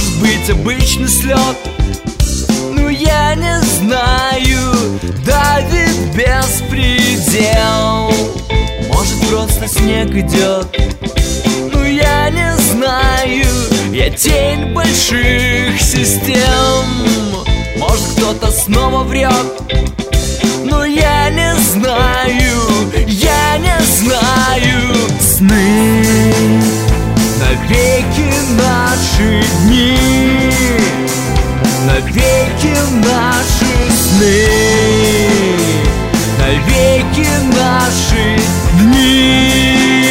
Может быть, обычный слет, ну я не знаю. Давит беспредел. Может, просто снег идет, ну я не знаю. Я тень больших систем. Может, кто-то снова врет, но я не знаю. Я не знаю. Сны, навеки наши дни, навеки наши сны, навеки наши дни.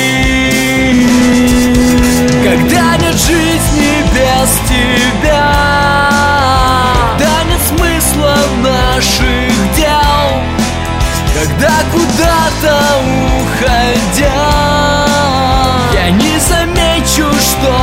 Когда нет жизни без тебя, когда нет смысла наших дел, когда куда-то уходя, я не замечу, что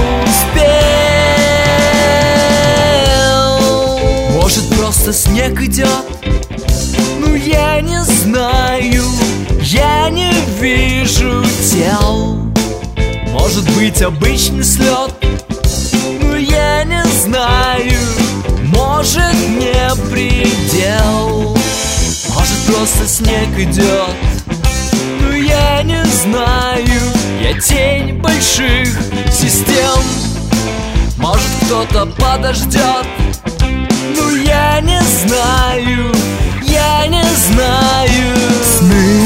успел. Может, просто снег идет, ну я не знаю. Я не вижу тел. Может быть, обычный слет, ну я не знаю. Может, не предел. Может, просто снег идет, ну я не знаю. Я тень больших систем. Может, кто-то подождет, ну я не знаю. Я не знаю. Сны,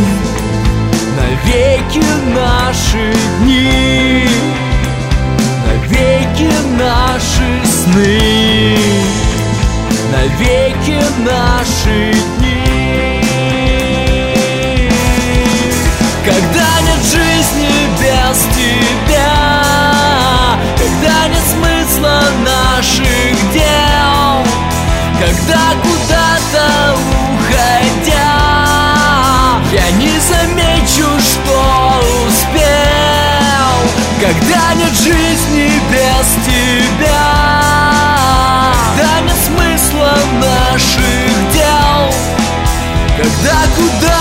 навеки наши дни, навеки наши сны, навеки наши дни. Когда нет жизни без тебя, когда нет смысла наших дел, когда куда-то уходя, я не замечу, что успел. Когда нет жизни без тебя, когда нет смысла наших дел, когда куда